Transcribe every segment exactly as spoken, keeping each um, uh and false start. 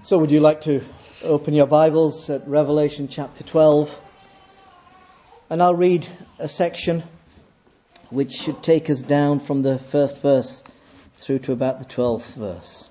So would you like to open your Bibles at Revelation chapter twelve? And I'll read a section which should take us down from the first verse through to about the twelfth verse.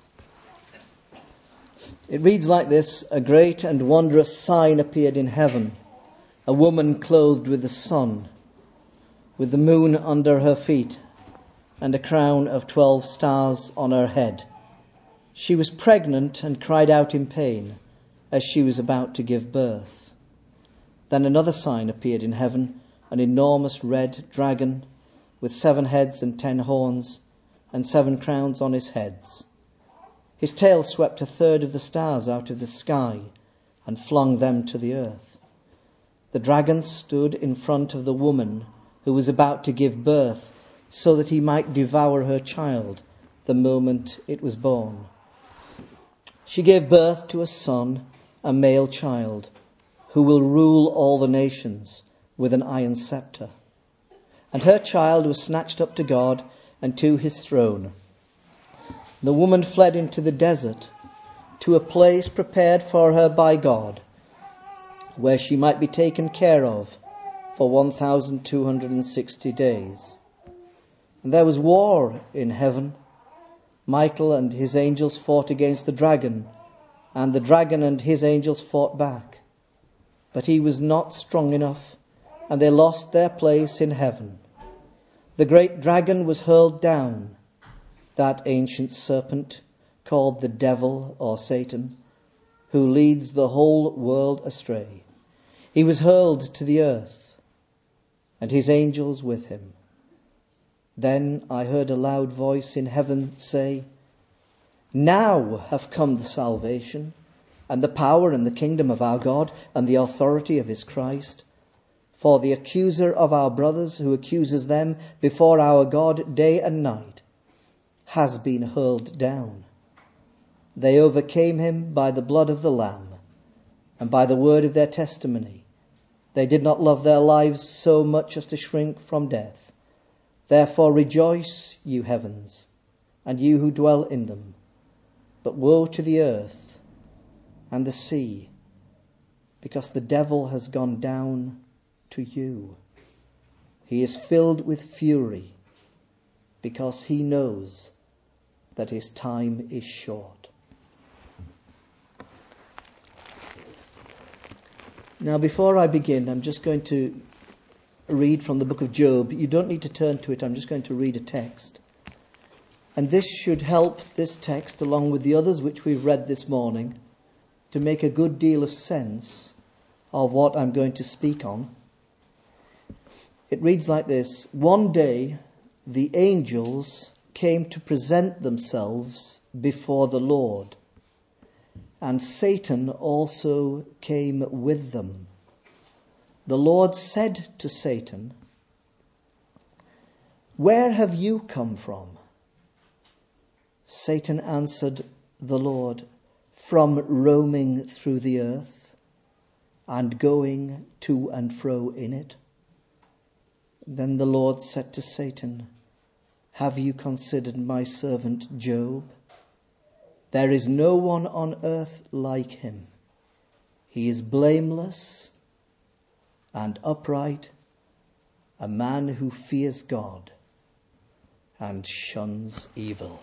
It reads like this: "A great and wondrous sign appeared in heaven, a woman clothed with the sun, with the moon under her feet, and a crown of twelve stars on her head. She was pregnant and cried out in pain as she was about to give birth. Then another sign appeared in heaven, an enormous red dragon with seven heads and ten horns and seven crowns on his heads. His tail swept a third of the stars out of the sky and flung them to the earth. The dragon stood in front of the woman who was about to give birth, so that he might devour her child the moment it was born. She gave birth to a son, a male child, who will rule all the nations with an iron scepter. And her child was snatched up to God and to his throne. The woman fled into the desert, to a place prepared for her by God, where she might be taken care of for one thousand two hundred sixty days. And there was war in heaven. Michael and his angels fought against the dragon, and the dragon and his angels fought back. But he was not strong enough, and they lost their place in heaven. The great dragon was hurled down, that ancient serpent called the devil or Satan, who leads the whole world astray. He was hurled to the earth, and his angels with him. Then I heard a loud voice in heaven say, 'Now have come the salvation, and the power and the kingdom of our God, and the authority of his Christ. For the accuser of our brothers, who accuses them before our God day and night, has been hurled down. They overcame him by the blood of the Lamb, and by the word of their testimony. They did not love their lives so much as to shrink from death. Therefore rejoice, you heavens, and you who dwell in them. But woe to the earth and the sea, because the devil has gone down to you. He is filled with fury, because he knows that his time is short.'" Now, before I begin, I'm just going to read from the book of Job. You don't need to turn to it. I'm just going to read a text. And this should help, this text, along with the others which we've read this morning, to make a good deal of sense of what I'm going to speak on. It reads like this: "One day the angels came to present themselves before the Lord, and Satan also came with them. The Lord said to Satan, 'Where have you come from?' Satan answered the Lord, 'From roaming through the earth and going to and fro in it.' Then the Lord said to Satan, 'Have you considered my servant Job? There is no one on earth like him. He is blameless and upright, a man who fears God and shuns evil.'"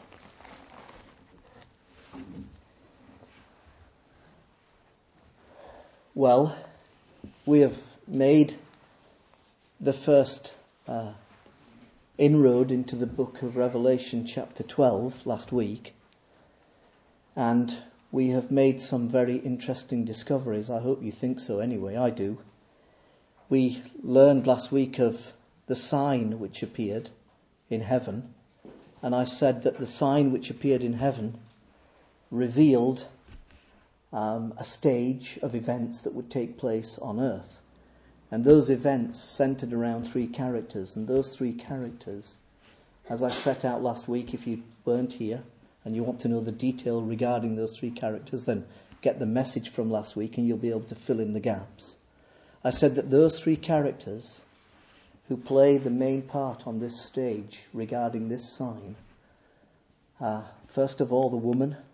Well, we have made the first uh, inroad into the book of Revelation chapter twelve last week, and we have made some very interesting discoveries. I hope you think so anyway. I do. We learned last week of the sign which appeared in heaven, and I said that the sign which appeared in heaven revealed um, a stage of events that would take place on earth. And those events centered around three characters, and those three characters, as I set out last week, if you weren't here and you want to know the detail regarding those three characters, then get the message from last week and you'll be able to fill in the gaps. I said that those three characters who play the main part on this stage regarding this sign are, first of all, the woman,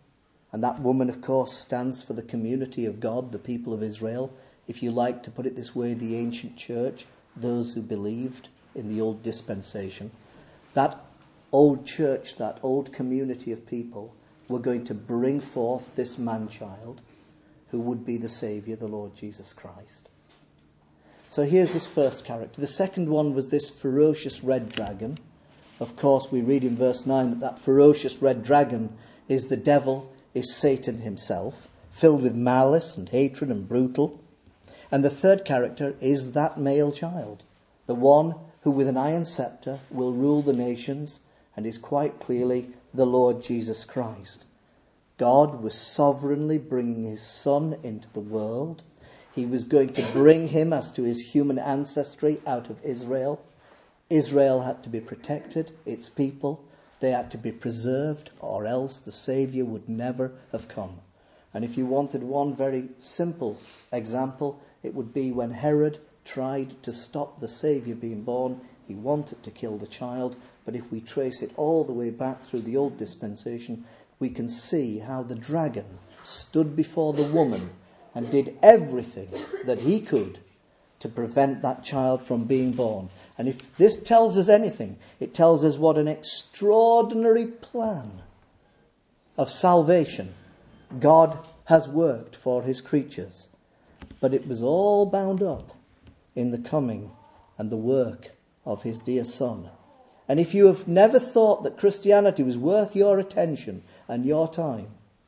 And that woman, of course, stands for the community of God, the people of Israel. If you like to put it this way, the ancient church, those who believed in the old dispensation. That old church, that old community of people were going to bring forth this man-child who would be the Saviour, the Lord Jesus Christ. So here's this first character. The second one was this ferocious red dragon. Of course, we read in verse nine that that ferocious red dragon is the devil, is Satan himself, filled with malice and hatred and brutal. And the third character is that male child, the one who with an iron scepter will rule the nations and is quite clearly the Lord Jesus Christ. God was sovereignly bringing his Son into the world. He was going to bring him as to his human ancestry out of Israel. Israel had to be protected, its people. They had to be preserved, or else the Saviour would never have come. And if you wanted one very simple example, it would be when Herod tried to stop the Saviour being born. He wanted to kill the child, but if we trace it all the way back through the old dispensation, we can see how the dragon stood before the woman and did everything that he could to prevent that child from being born. And if this tells us anything, it tells us what an extraordinary plan of salvation God has worked for his creatures. But it was all bound up in the coming and the work of his dear Son. And if you have never thought that Christianity was worth your attention and your time,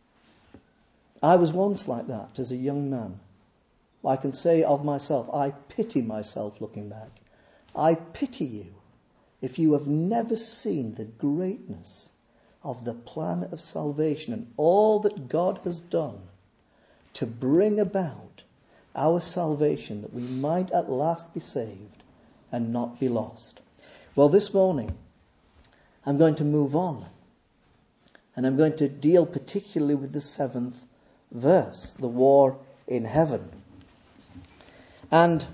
I was once like that as a young man. I can say of myself, I pity myself looking back. I pity you if you have never seen the greatness of the plan of salvation and all that God has done to bring about our salvation, that we might at last be saved and not be lost. Well, this morning, I'm going to move on. And I'm going to deal particularly with the seventh verse, the war in heaven. And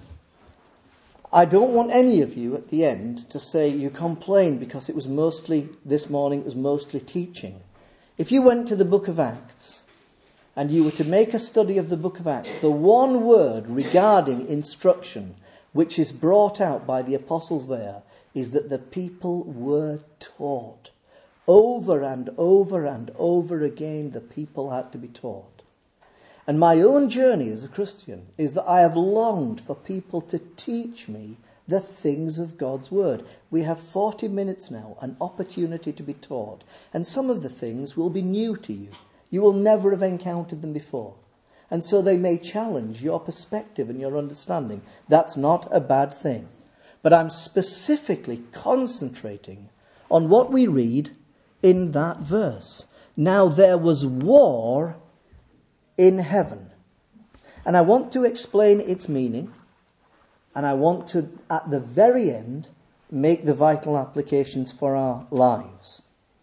I don't want any of you at the end to say you complained because it was mostly, this morning, it was mostly teaching. If you went to the book of Acts and you were to make a study of the book of Acts, the one word regarding instruction which is brought out by the apostles there is that the people were taught. Over and over and over again, the people had to be taught. And my own journey as a Christian is that I have longed for people to teach me the things of God's word. We have forty minutes now, an opportunity to be taught. And some of the things will be new to you. You will never have encountered them before. And so they may challenge your perspective and your understanding. That's not a bad thing. But I'm specifically concentrating on what we read in that verse. Now there was war in heaven. And I want to explain its meaning. And I want to, at the very end, make the vital applications for our lives.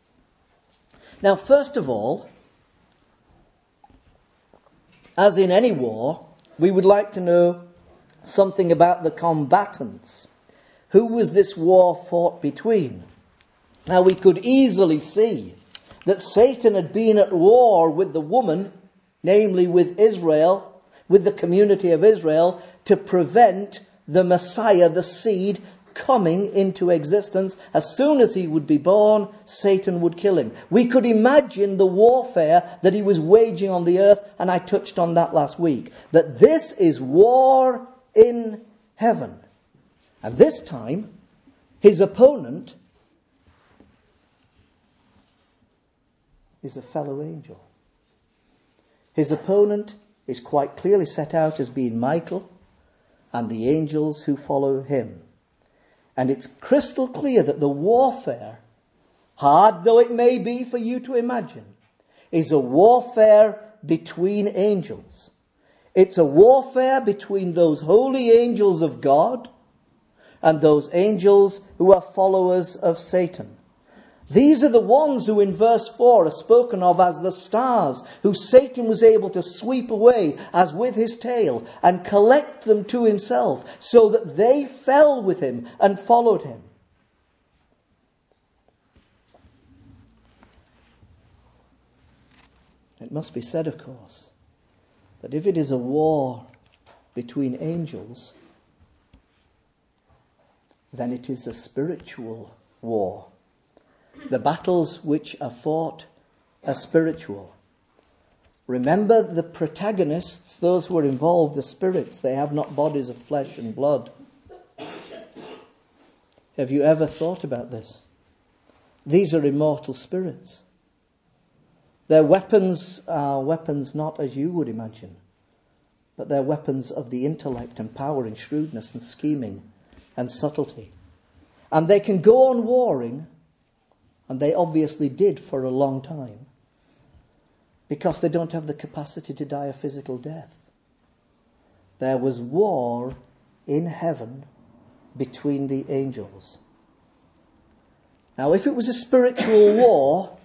Now, first of all, as in any war, we would like to know something about the combatants. Who was this war fought between? Now, we could easily see that Satan had been at war with the woman, namely with Israel, with the community of Israel, to prevent the Messiah, the seed, coming into existence. As soon as he would be born, Satan would kill him. We could imagine the warfare that he was waging on the earth, and I touched on that last week. That this is war in heaven. And this time, his opponent is a fellow angel. His opponent is quite clearly set out as being Michael and the angels who follow him. And it's crystal clear that the warfare, hard though it may be for you to imagine, is a warfare between angels. It's a warfare between those holy angels of God and those angels who are followers of Satan. These are the ones who in verse four are spoken of as the stars, who Satan was able to sweep away as with his tail and collect them to himself, so that they fell with him and followed him. It must be said, of course, that if it is a war between angels, then it is a spiritual war. The battles which are fought are spiritual. Remember, the protagonists, those who are involved, are spirits. They have not bodies of flesh and blood. Have you ever thought about this? These are immortal spirits. Their weapons are weapons not as you would imagine, but they're weapons of the intellect and power and shrewdness and scheming and subtlety. And they can go on warring, and they obviously did for a long time, because they don't have the capacity to die a physical death. There was war in heaven between the angels. Now, if it was a spiritual war,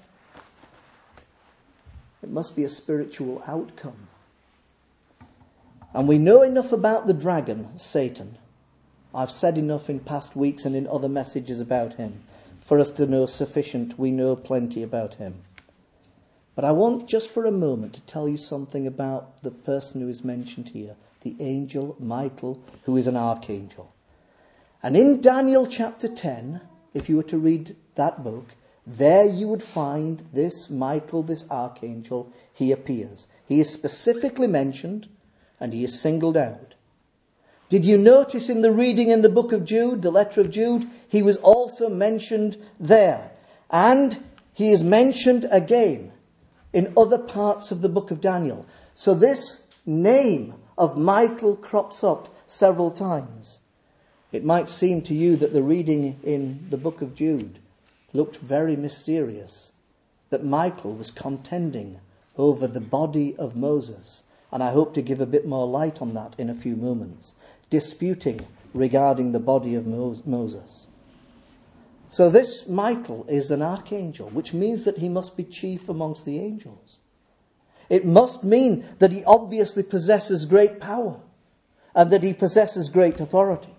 it must be a spiritual outcome. And we know enough about the dragon, Satan. I've said enough in past weeks and in other messages about him for us to know sufficient. We know plenty about him. But I want just for a moment to tell you something about the person who is mentioned here, the angel Michael, who is an archangel. And in Daniel chapter ten, if you were to read that book, there you would find this Michael, this archangel, he appears. He is specifically mentioned and he is singled out. Did you notice in the reading in the book of Jude, the letter of Jude, he was also mentioned there. And he is mentioned again in other parts of the book of Daniel. So this name of Michael crops up several times. It might seem to you that the reading in the book of Jude looked very mysterious, that Michael was contending over the body of Moses. And I hope to give a bit more light on that in a few moments. Disputing regarding the body of Moses. So this Michael is an archangel, which means that he must be chief amongst the angels. It must mean that he obviously possesses great power and that he possesses great authority.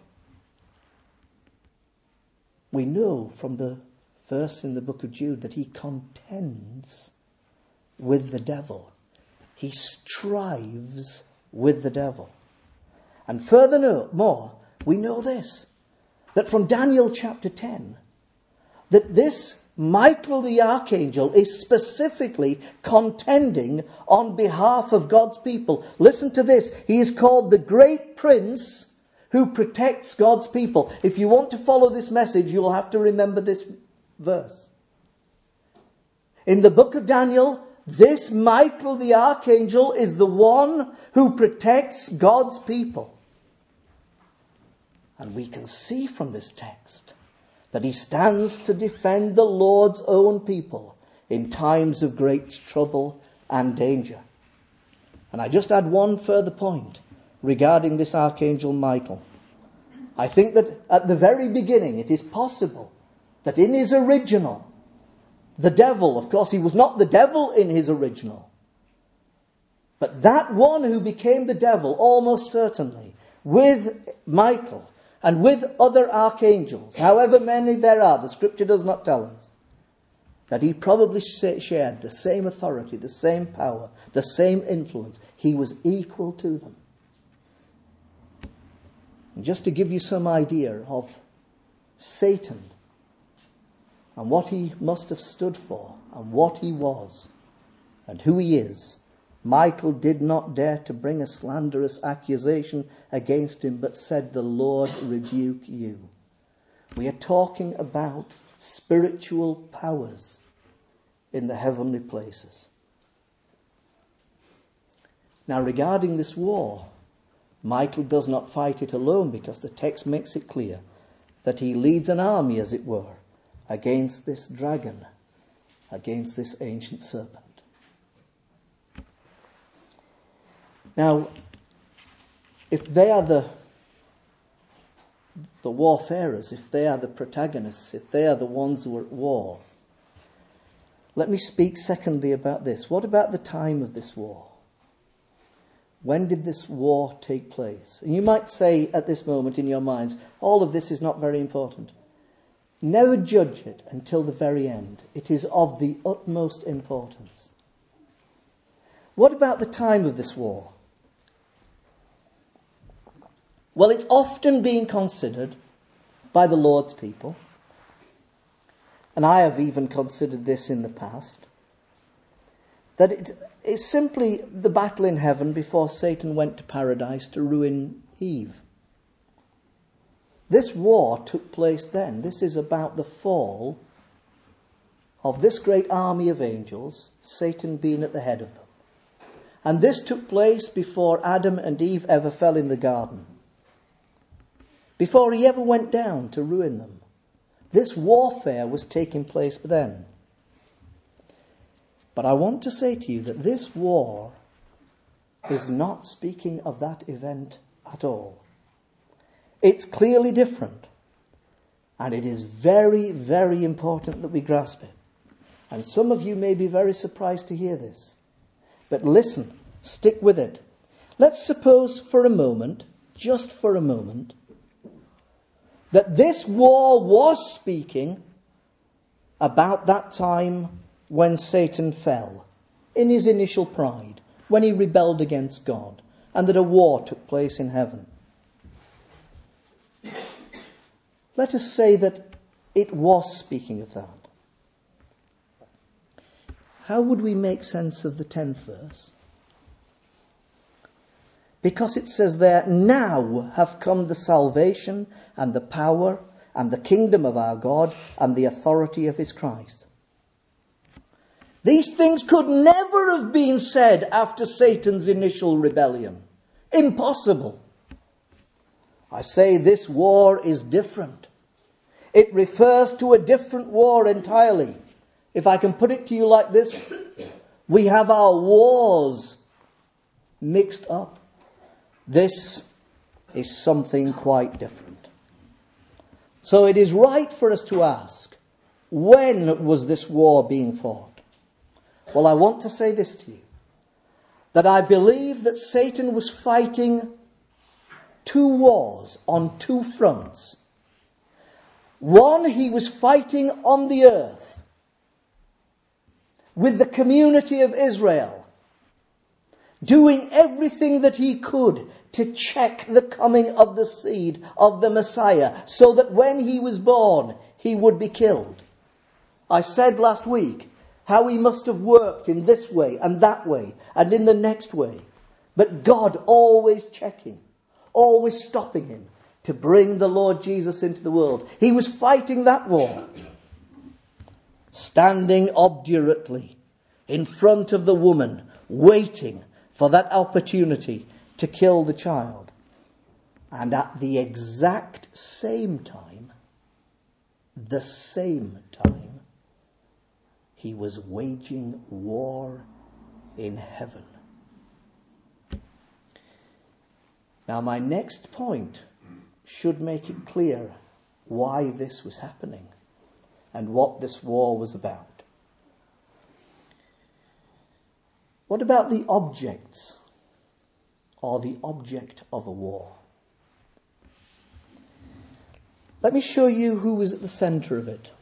We know from the verse in the book of Jude that he contends with the devil. He strives with the devil. And furthermore, we know this, that from Daniel chapter ten, that this Michael the archangel is specifically contending on behalf of God's people. Listen to this. He is called the great prince who protects God's people. If you want to follow this message, you will have to remember this verse. In the book of Daniel, this Michael the archangel is the one who protects God's people. And we can see from this text that he stands to defend the Lord's own people in times of great trouble and danger. And I just add one further point regarding this archangel Michael. I think that at the very beginning it is possible that in his original, the devil, of course he was not the devil in his original, but that one who became the devil almost certainly, with Michael and with other archangels, however many there are, the scripture does not tell us, that he probably shared the same authority, the same power, the same influence. He was equal to them. And just to give you some idea of Satan and what he must have stood for and what he was and who he is, Michael did not dare to bring a slanderous accusation against him, but said, "The Lord rebuke you." We are talking about spiritual powers in the heavenly places. Now, regarding this war, Michael does not fight it alone, because the text makes it clear that he leads an army, as it were, against this dragon, against this ancient serpent. Now, if they are the, the warfarers, if they are the protagonists, if they are the ones who are at war, let me speak secondly about this. What about the time of this war? When did this war take place? And you might say at this moment in your minds, all of this is not very important. Never judge it until the very end. It is of the utmost importance. What about the time of this war? Well, it's often been considered by the Lord's people, and I have even considered this in the past, that it is simply the battle in heaven before Satan went to paradise to ruin Eve. This war took place then. This is about the fall of this great army of angels, Satan being at the head of them. And this took place before Adam and Eve ever fell in the garden, before he ever went down to ruin them. This warfare was taking place then. But I want to say to you that this war is not speaking of that event at all. It's clearly different. And it is very, very important that we grasp it. And some of you may be very surprised to hear this. But listen, stick with it. Let's suppose for a moment, just for a moment, that this war was speaking about that time when Satan fell in his initial pride, when he rebelled against God, and that a war took place in heaven. Let us say that it was speaking of that. How would we make sense of the tenth verse? Because it says there, now have come the salvation and the power and the kingdom of our God and the authority of his Christ. These things could never have been said after Satan's initial rebellion. Impossible. I say this war is different. It refers to a different war entirely. If I can put it to you like this, we have our wars mixed up. This is something quite different. So it is right for us to ask, when was this war being fought? Well, I want to say this to you, that I believe that Satan was fighting two wars on two fronts. One, he was fighting on the earth with the community of Israel, doing everything that he could to check the coming of the seed of the Messiah, so that when he was born, he would be killed. I said last week how he must have worked in this way and that way and in the next way. But God always checking, always stopping him to bring the Lord Jesus into the world. He was fighting that war, standing obdurately in front of the woman, waiting for that opportunity to kill the child. And at the exact same time, the same time, he was waging war in heaven. Now, my next point should make it clear why this was happening and what this war was about. What about the objects or the object of a war? Let me show you who was at the centre of it.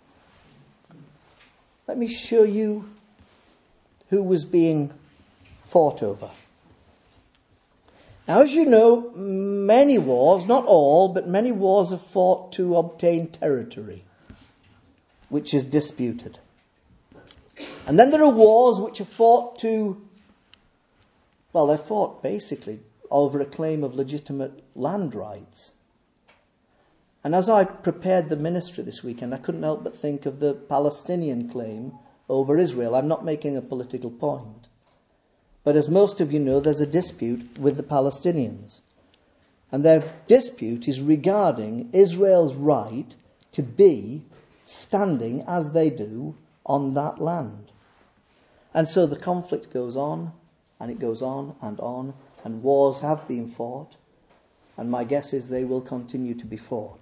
Let me show you who was being fought over. Now, as you know, many wars, not all, but many wars are fought to obtain territory, which is disputed. And then there are wars which are fought to, well, they're fought basically over a claim of legitimate land rights. And as I prepared the ministry this weekend, I couldn't help but think of the Palestinian claim over Israel. I'm not making a political point. But as most of you know, there's a dispute with the Palestinians. And their dispute is regarding Israel's right to be standing, as they do, on that land. And so the conflict goes on, and it goes on and on, and wars have been fought, and my guess is they will continue to be fought.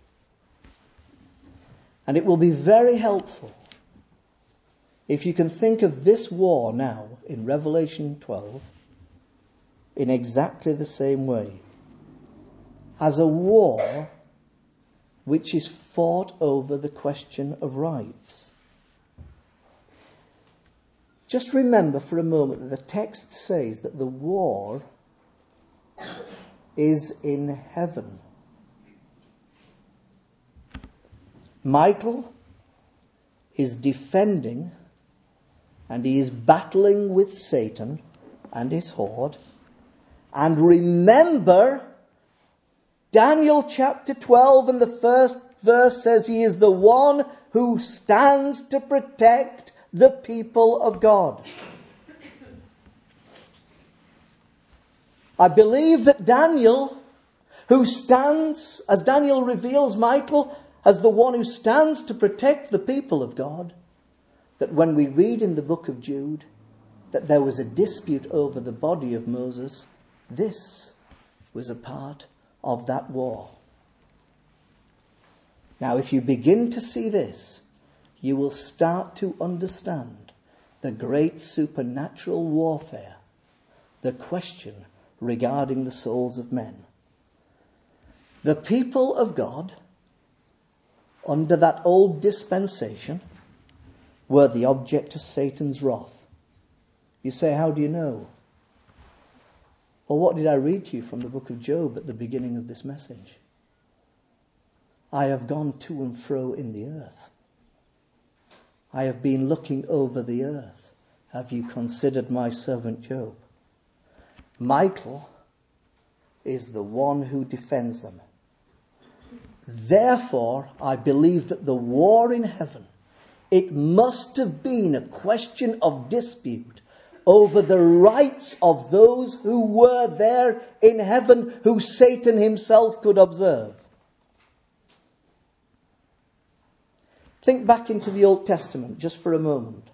And it will be very helpful if you can think of this war now in Revelation twelve in exactly the same way, as a war which is fought over the question of rights. just remember for a moment that the text says that the war is in heaven. Michael is defending and he is battling with Satan and his horde. And remember, Daniel chapter twelve and the first verse says he is the one who stands to protect the people of God. I believe that Daniel, who stands, as Daniel reveals Michael, as the one who stands to protect the people of God, that when we read in the book of Jude that there was a dispute over the body of Moses, this was a part of that war. Now, if you begin to see this, you will start to understand the great supernatural warfare, the question regarding the souls of men. The people of God, under that old dispensation, were the object of Satan's wrath. You say, how do you know? Well, what did I read to you from the book of Job at the beginning of this message? I have gone to and fro in the earth. I have been looking over the earth. Have you considered my servant Job? Michael is the one who defends them. Therefore, I believe that the war in heaven, it must have been a question of dispute over the rights of those who were there in heaven, who Satan himself could observe. Think back into the Old Testament just for a moment.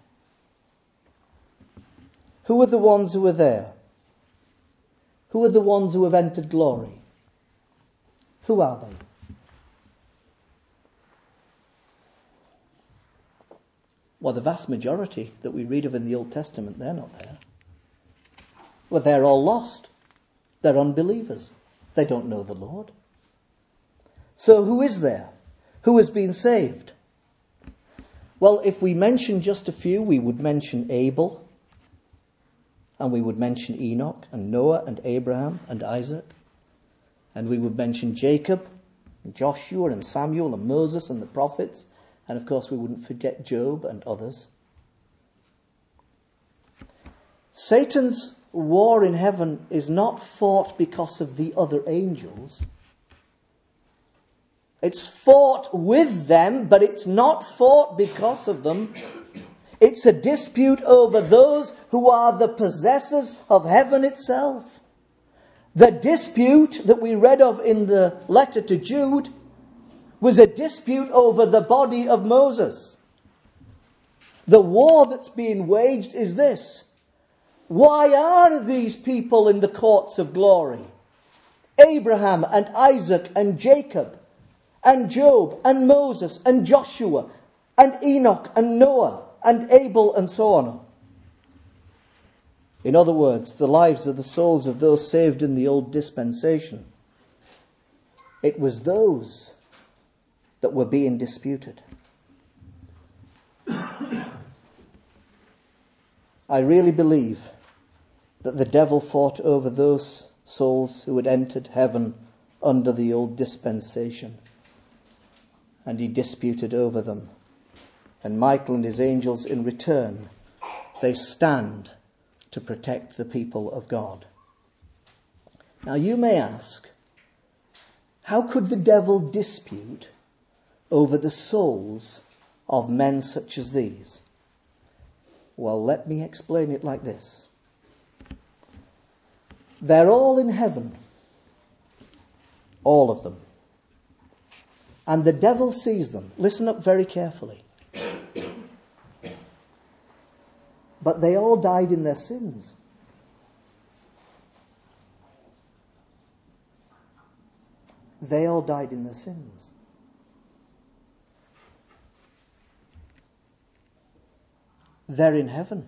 Who are the ones who are there? Who are the ones who have entered glory? Who are they? Well, the vast majority that we read of in the Old Testament, they're not there. Well, they're all lost. They're unbelievers. They don't know the Lord. So who is there? Who has been saved? Well, if we mention just a few, we would mention Abel, and we would mention Enoch, and Noah, and Abraham, and Isaac, and we would mention Jacob, and Joshua, and Samuel, and Moses, and the prophets, and of course we wouldn't forget Job and others. Satan's war in heaven is not fought because of the other angels. It's fought with them, but it's not fought because of them. It's a dispute over those who are the possessors of heaven itself. The dispute that we read of in the letter to Jude was a dispute over the body of Moses. The war that's being waged is this. Why are these people in the courts of glory? Abraham and Isaac and Jacob and Job and Moses and Joshua and Enoch and Noah and Abel and so on. In other words, the lives of the souls of those saved in the old dispensation. It was those that were being disputed. I really believe that the devil fought over those souls who had entered heaven under the old dispensation. And he disputed over them. And Michael and his angels in return, they stand to protect the people of God. Now you may ask, how could the devil dispute over the souls of men such as these? Well, let me explain it like this. They're all in heaven. All of them. And the devil sees them. Listen up very carefully. But they all died in their sins. They all died in their sins. They're in heaven.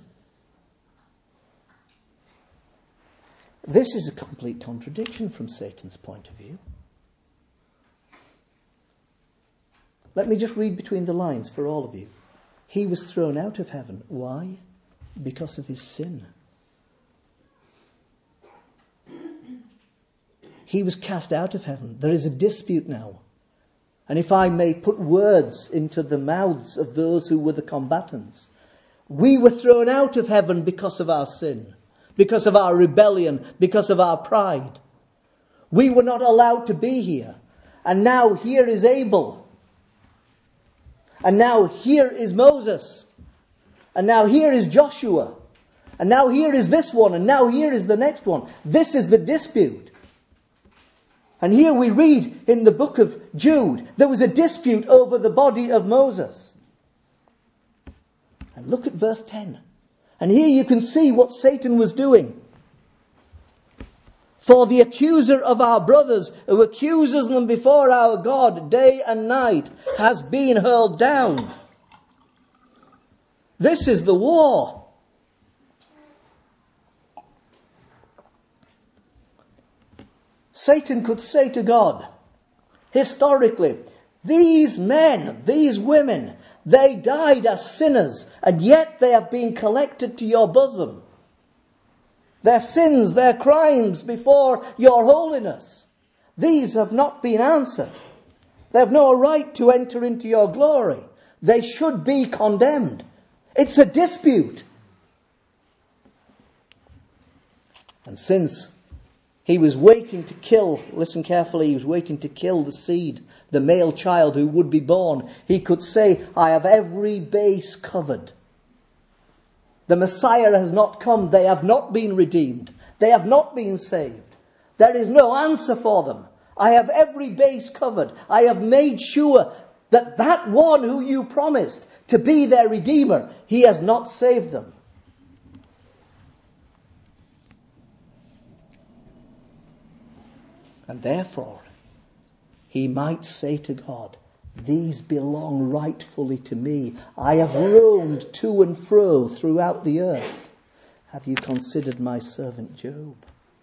This is a complete contradiction from Satan's point of view. Let me just read between the lines for all of you. He was thrown out of heaven. Why? because of his sin. He was cast out of heaven. There is a dispute now. And if I may put words into the mouths of those who were the combatants, we were thrown out of heaven because of our sin, because of our rebellion, because of our pride. We were not allowed to be here. And now here is Abel. And now here is Moses. And now here is Joshua. And now here is this one. And now here is the next one. This is the dispute. And here we read in the book of Jude, there was a dispute over the body of Moses. And look at verse ten. And here you can see what Satan was doing. For the accuser of our brothers, who accuses them before our God day and night, has been hurled down. This is the war. Satan could say to God, historically, these men, these women, they died as sinners, and yet they have been collected to your bosom. Their sins, their crimes before your holiness, these have not been answered. They have no right to enter into your glory. They should be condemned. It's a dispute. And since he was waiting to kill, listen carefully, he was waiting to kill the seed, the male child who would be born, he could say, I have every base covered. The Messiah has not come. They have not been redeemed. They have not been saved. There is no answer for them. I have every base covered. I have made sure that that one who you promised to be their Redeemer, he has not saved them. And therefore, he might say to God, these belong rightfully to me. I have roamed to and fro throughout the earth. Have you considered my servant Job?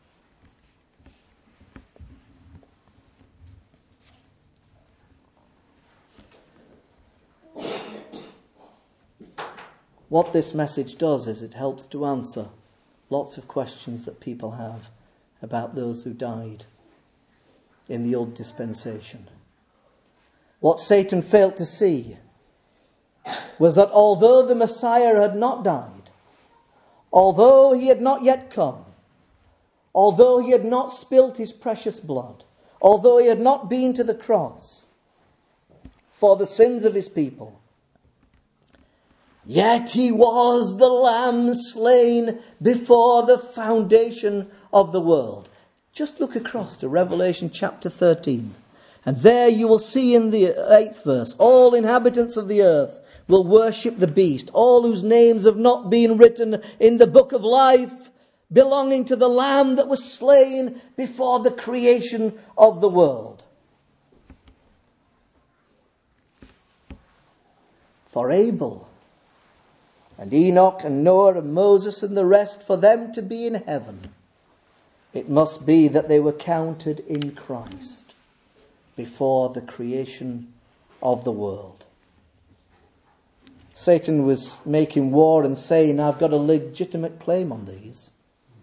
What this message does is it helps to answer lots of questions that people have about those who died in the old dispensation. What Satan failed to see was that although the Messiah had not died, although he had not yet come, although he had not spilt his precious blood, although he had not been to the cross for the sins of his people, yet he was the Lamb slain before the foundation of the world. Just look across to Revelation chapter thirteen. And there you will see in the eighth verse, all inhabitants of the earth will worship the beast, all whose names have not been written in the book of life, belonging to the Lamb that was slain before the creation of the world. For Abel and Enoch and Noah and Moses and the rest, for them to be in heaven, it must be that they were counted in Christ before the creation of the world. Satan was making war and saying, I've got a legitimate claim on these.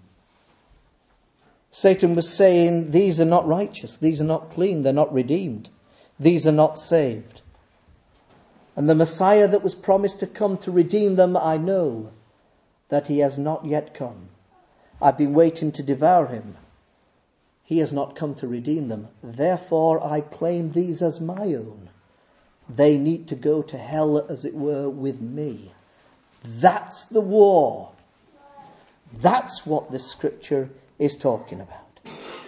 Satan was saying, these are not righteous, these are not clean, they're not redeemed, these are not saved. And the Messiah that was promised to come to redeem them, I know that he has not yet come. I've been waiting to devour him. He has not come to redeem them. Therefore, I claim these as my own. They need to go to hell, as it were, with me. That's the war. That's what this scripture is talking about.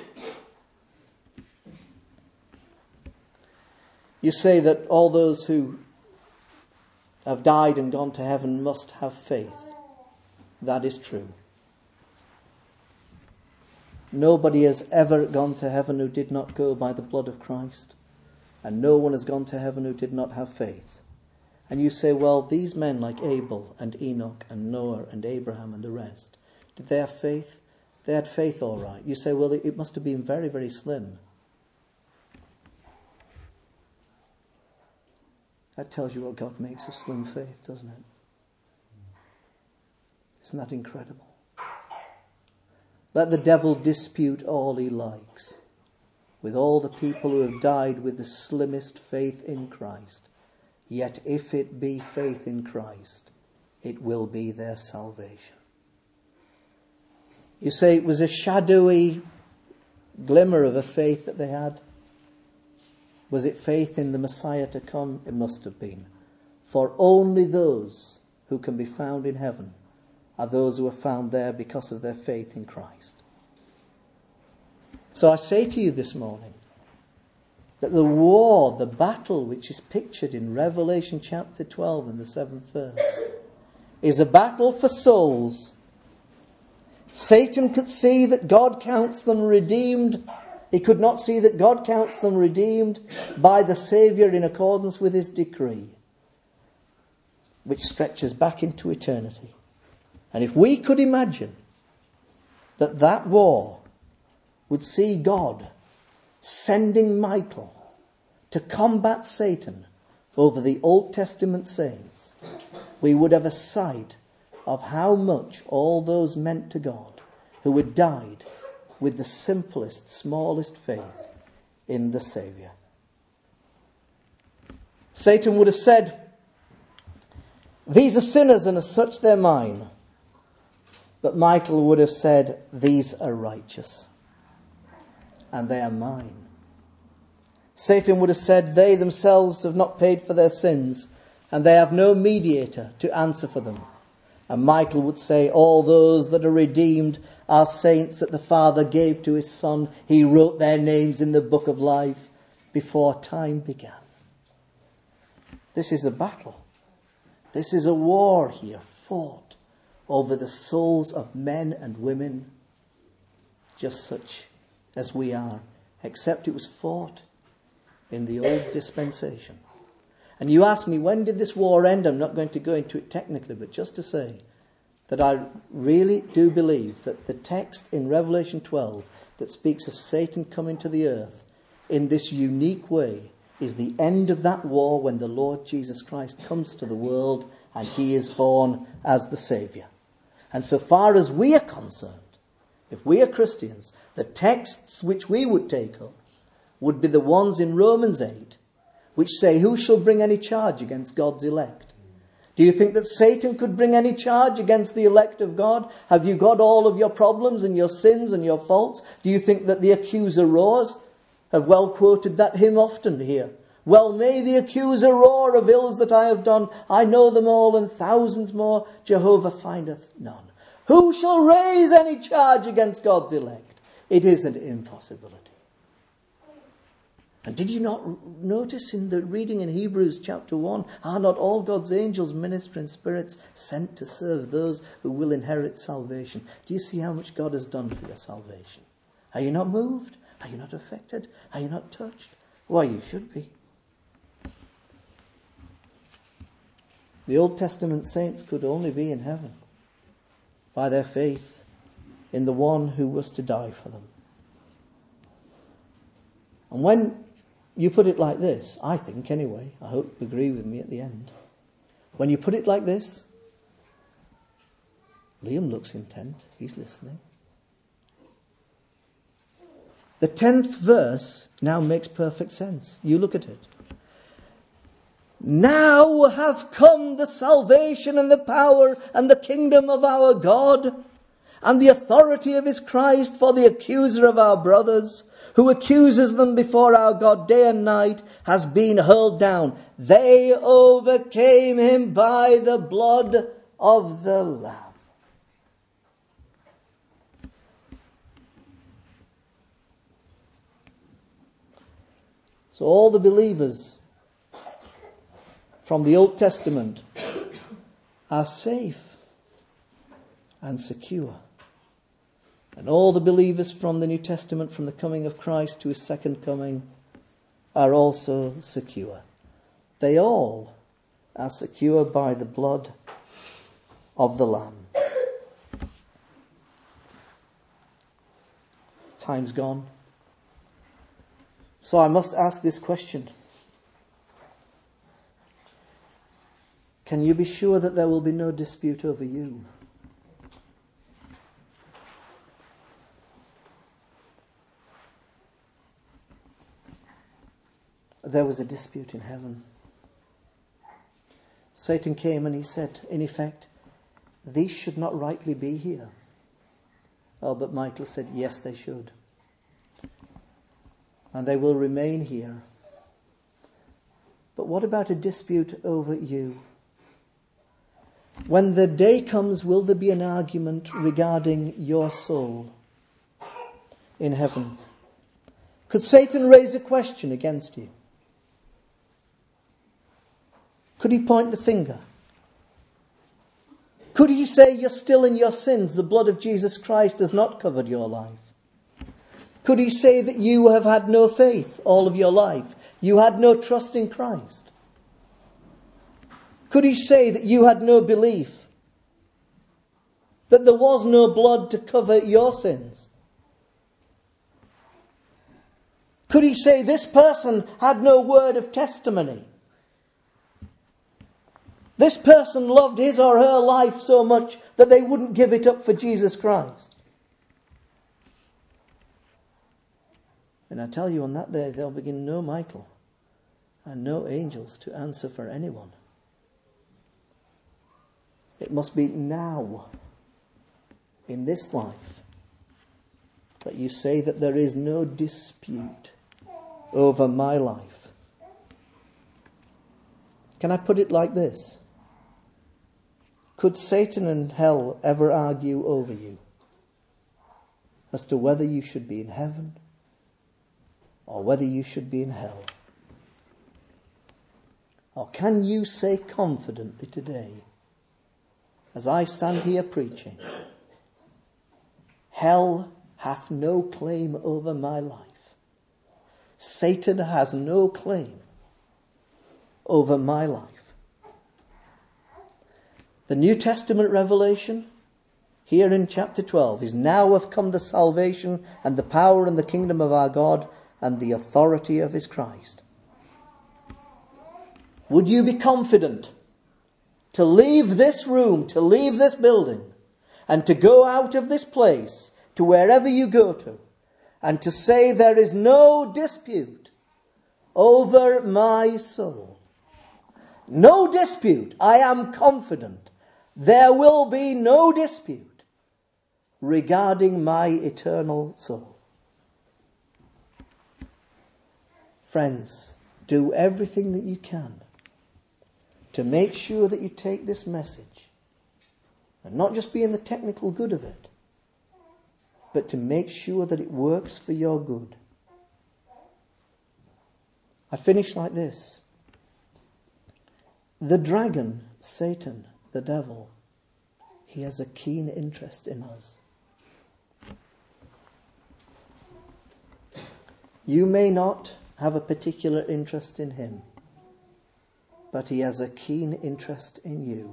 You say that all those who have died and gone to heaven must have faith. That is true. Nobody has ever gone to heaven who did not go by the blood of Christ. And no one has gone to heaven who did not have faith. And you say, well, these men like Abel and Enoch and Noah and Abraham and the rest, did they have faith? They had faith all right. You say, well, it must have been very, very slim. That tells you what God makes of slim faith, doesn't it? Isn't that incredible? Let the devil dispute all he likes with all the people who have died with the slimmest faith in Christ. Yet if it be faith in Christ, it will be their salvation. You say it was a shadowy glimmer of a faith that they had. Was it faith in the Messiah to come? It must have been. For only those who can be found in heaven are those who are found there because of their faith in Christ. So I say to you this morning that the war, the battle which is pictured in Revelation chapter twelve and the seventh verse, is a battle for souls. Satan could see that God counts them redeemed. He could not see that God counts them redeemed by the Saviour in accordance with his decree, which stretches back into eternity. And if we could imagine that that war would see God sending Michael to combat Satan over the Old Testament saints, we would have a sight of how much all those meant to God who had died with the simplest, smallest faith in the Saviour. Satan would have said, "These are sinners and as such they're mine." But Michael would have said, "These are righteous and they are mine." Satan would have said, "They themselves have not paid for their sins and they have no mediator to answer for them." And Michael would say, "All those that are redeemed are saints that the Father gave to his Son. He wrote their names in the book of life before time began." This is a battle. This is a war here fought over the souls of men and women, just such as we are, except it was fought in the old dispensation. And you ask me, when did this war end? I'm not going to go into it technically, but just to say that I really do believe that the text in Revelation twelve that speaks of Satan coming to the earth in this unique way is the end of that war when the Lord Jesus Christ comes to the world and he is born as the Saviour. And so far as we are concerned, if we are Christians, the texts which we would take up would be the ones in Romans eight, which say, "Who shall bring any charge against God's elect?" Do you think that Satan could bring any charge against the elect of God? Have you got all of your problems and your sins and your faults? Do you think that the accuser roars? I've well quoted that hymn often here. "Well may the accuser roar of ills that I have done. I know them all and thousands more. Jehovah findeth none." Who shall raise any charge against God's elect? It is an impossibility. And did you not notice in the reading in Hebrews chapter one, are not all God's angels ministering spirits sent to serve those who will inherit salvation? Do you see how much God has done for your salvation? Are you not moved? Are you not affected? Are you not touched? Why, you should be. The Old Testament saints could only be in heaven by their faith in the one who was to die for them. And when you put it like this, I think anyway, I hope you agree with me at the end. When you put it like this, Liam looks intent, he's listening. The tenth verse now makes perfect sense. You look at it. "Now have come the salvation and the power and the kingdom of our God and the authority of his Christ, for the accuser of our brothers, who accuses them before our God day and night, has been hurled down. They overcame him by the blood of the Lamb." So all the believers from the Old Testament are safe and secure. And all the believers from the New Testament, from the coming of Christ to his second coming, are also secure. They all are secure by the blood of the Lamb. Time's gone. So I must ask this question. Can you be sure that there will be no dispute over you? there was a dispute in heaven. Satan came and he said, in effect, these should not rightly be here. Oh, but Michael said, yes, they should. And they will remain here. But what about a dispute over you? When the day comes, will there be an argument regarding your soul in heaven? Could Satan raise a question against you? Could he point the finger? Could he say you're still in your sins, the blood of Jesus Christ has not covered your life? Could he say that you have had no faith all of your life? You had no trust in Christ? Could he say that you had no belief? That there was no blood to cover your sins? Could he say this person had no word of testimony? This person loved his or her life so much that they wouldn't give it up for Jesus Christ? And I tell you, on that day there'll begin no Michael and no angels to answer for anyone. It must be now, in this life, that you say that there is no dispute over my life. Can I put it like this? Could Satan and hell ever argue over you as to whether you should be in heaven or whether you should be in hell? Or can you say confidently today, as I stand here preaching, hell hath no claim over my life. Satan has no claim over my life. The New Testament revelation here in chapter twelve is, now have come the salvation and the power and the kingdom of our God and the authority of his Christ. Would you be confident to leave this room, to leave this building, and to go out of this place to wherever you go to, and to say there is no dispute over my soul? No dispute. I am confident there will be no dispute regarding my eternal soul. Friends, do everything that you can to make sure that you take this message and not just be in the technical good of it, but to make sure that it works for your good. I finish like this. The dragon, Satan, the devil, he has a keen interest in us. You may not have a particular interest in him, but he has a keen interest in you.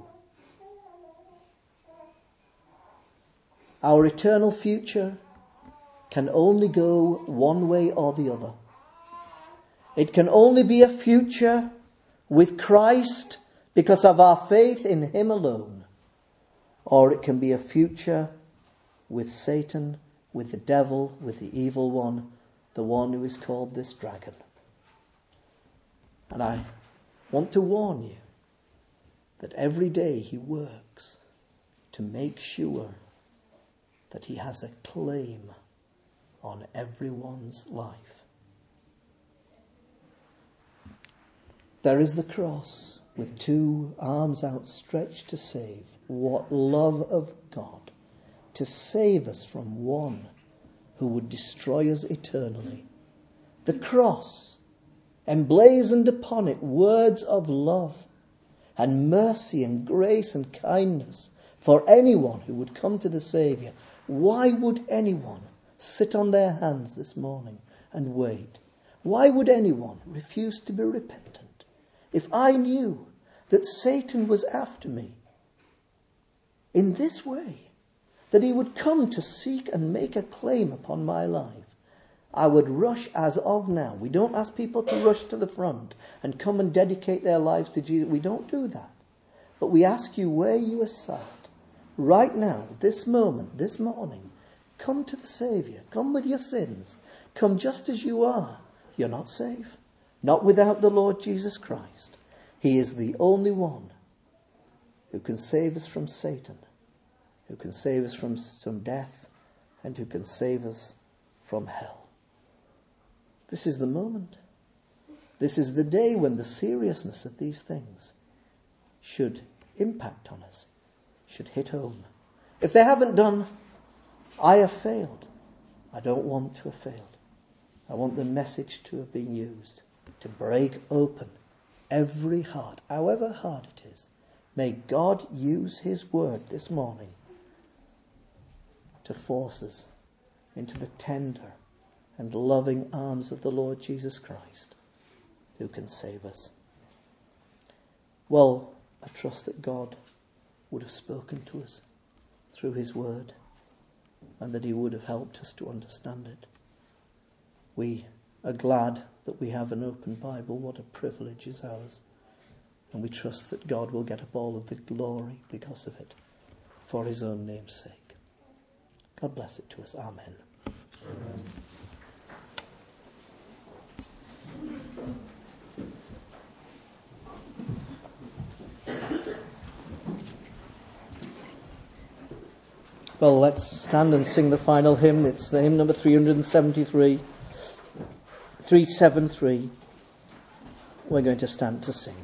Our eternal future can only go one way or the other. It can only be a future with Christ because of our faith in him alone. Or it can be a future with Satan, with the devil, with the evil one, the one who is called this dragon. And I want to warn you that every day he works to make sure that he has a claim on everyone's life. There is the cross with two arms outstretched to save. What love of God to save us from one who would destroy us eternally. The cross, emblazoned upon it words of love and mercy and grace and kindness for anyone who would come to the Saviour. Why would anyone sit on their hands this morning and wait? Why would anyone refuse to be repentant? If I knew that Satan was after me in this way, that he would come to seek and make a claim upon my life, I would rush as of now. We don't ask people to rush to the front and come and dedicate their lives to Jesus. We don't do that. But we ask you where you are sat, right now, this moment, this morning, come to the Saviour. Come with your sins. Come just as you are. You're not safe. not without the Lord Jesus Christ. He is the only one who can save us from Satan, who can save us from some death, and who can save us from hell. This is the moment. This is the day when the seriousness of these things should impact on us, should hit home. If they haven't done, I have failed. I don't want to have failed. I want the message to have been used to break open every heart, however hard it is. May God use his word this morning to force us into the tender and loving arms of the Lord Jesus Christ, who can save us. Well, I trust that God would have spoken to us through his word, and that he would have helped us to understand it. We are glad that we have an open Bible. What a privilege is ours. And we trust that God will get up all of the glory because of it, for his own name's sake. God bless it to us. Amen. Amen. Well, let's stand and sing the final hymn. It's the hymn number three seventy-three. three seventy-three. We're going to stand to sing.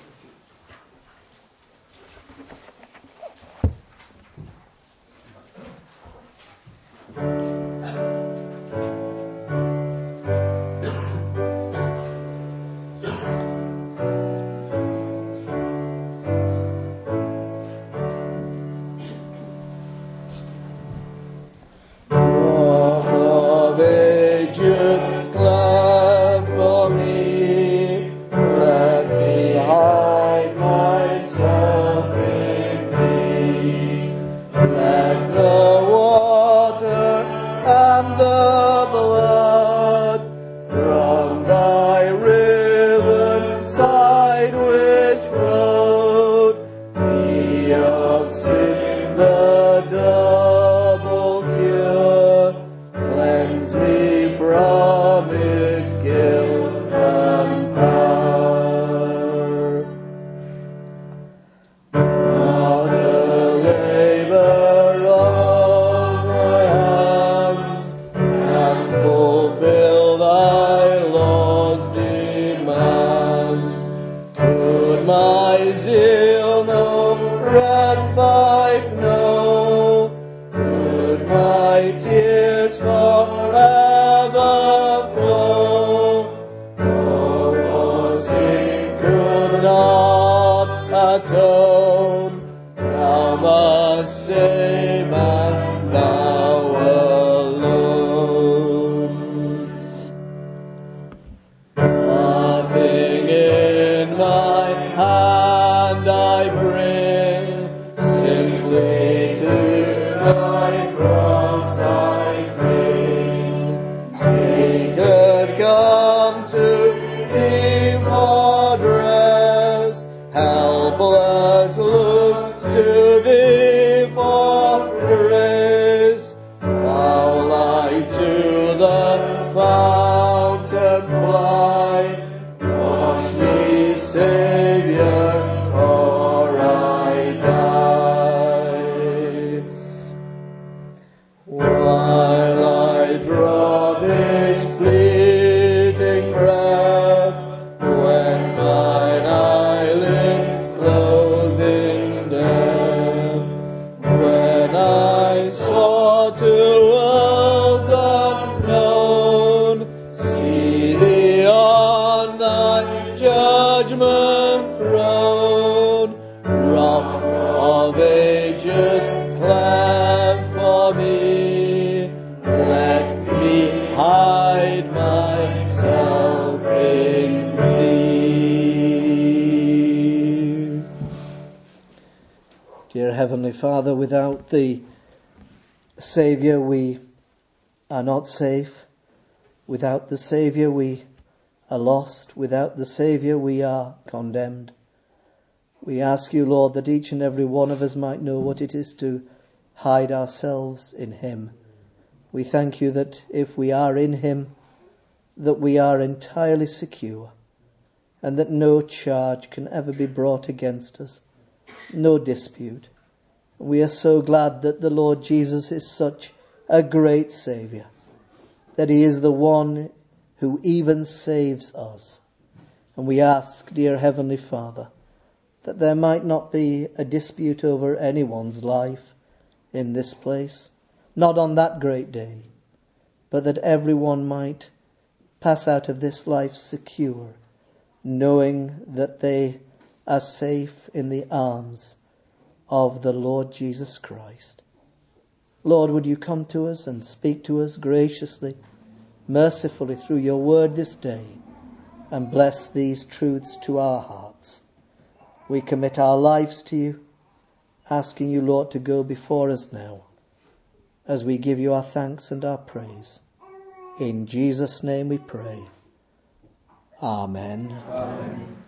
Father, without the Saviour we are not safe. Without the Saviour we are lost. Without the Saviour we are condemned. We ask you, Lord, that each and every one of us might know what it is to hide ourselves in him. We thank you that if we are in him, that we are entirely secure. and that no charge can ever be brought against us, no dispute. We are so glad that the Lord Jesus is such a great Saviour, that he is the one who even saves us. And we ask, dear Heavenly Father, that there might not be a dispute over anyone's life in this place, not on that great day, but that everyone might pass out of this life secure, knowing that they are safe in the arms of the Lord Jesus Christ. Lord, would you come to us and speak to us graciously, mercifully through your word this day, and bless these truths to our hearts. We commit our lives to you, asking you, Lord, to go before us now, as we give you our thanks and our praise. In Jesus' name we pray. Amen. Amen.